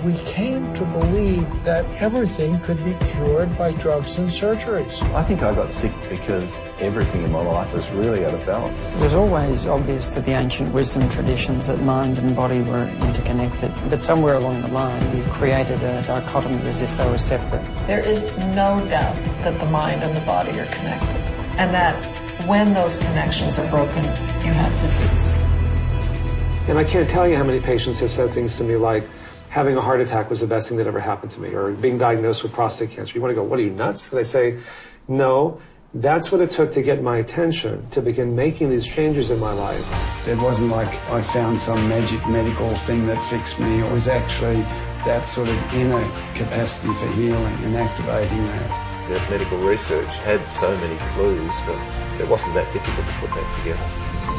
we came to believe that everything could be cured by drugs and surgeries. I think I got sick because everything in my life was really out of balance. It was always obvious to the ancient wisdom traditions that mind and body were interconnected, but somewhere along the line we created a dichotomy as if they were separate. There is no doubt that the mind and the body are connected, and that when those connections are broken, you have disease. And I can't tell you how many patients have said things to me like, having a heart attack was the best thing that ever happened to me, or being diagnosed with prostate cancer. You want to go, what are you, nuts? And I say, no, that's what it took to get my attention, to begin making these changes in my life. It wasn't like I found some magic medical thing that fixed me. It was actually that sort of inner capacity for healing and activating that. The medical research had so many clues that it wasn't that difficult to put that together.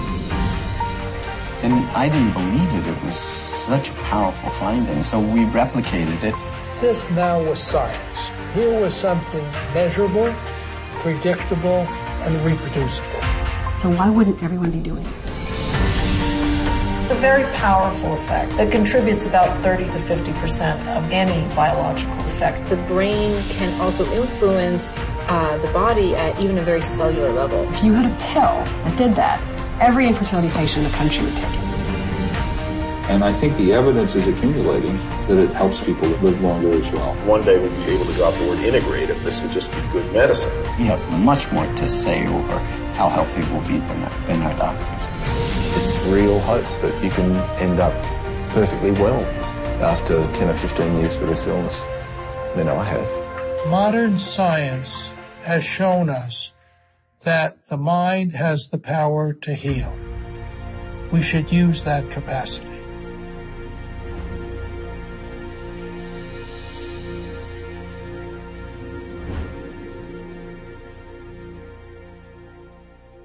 And I didn't believe it. It was such a powerful finding, so we replicated it. This now was science. Here was something measurable, predictable, and reproducible. So why wouldn't everyone be doing it? It's a very powerful effect that contributes about 30 to 50% of any biological effect. The brain can also influence the body at even a very cellular level. If you had a pill that did that, every infertility patient in the country would take it. And I think the evidence is accumulating that it helps people live longer as well. One day we'll be able to drop the word integrate and this will just be good medicine. You have much more to say over how healthy we'll be than our doctors. It's real hope that you can end up perfectly well after 10 or 15 years with this illness. I know I have. Modern science has shown us that the mind has the power to heal. We should use that capacity.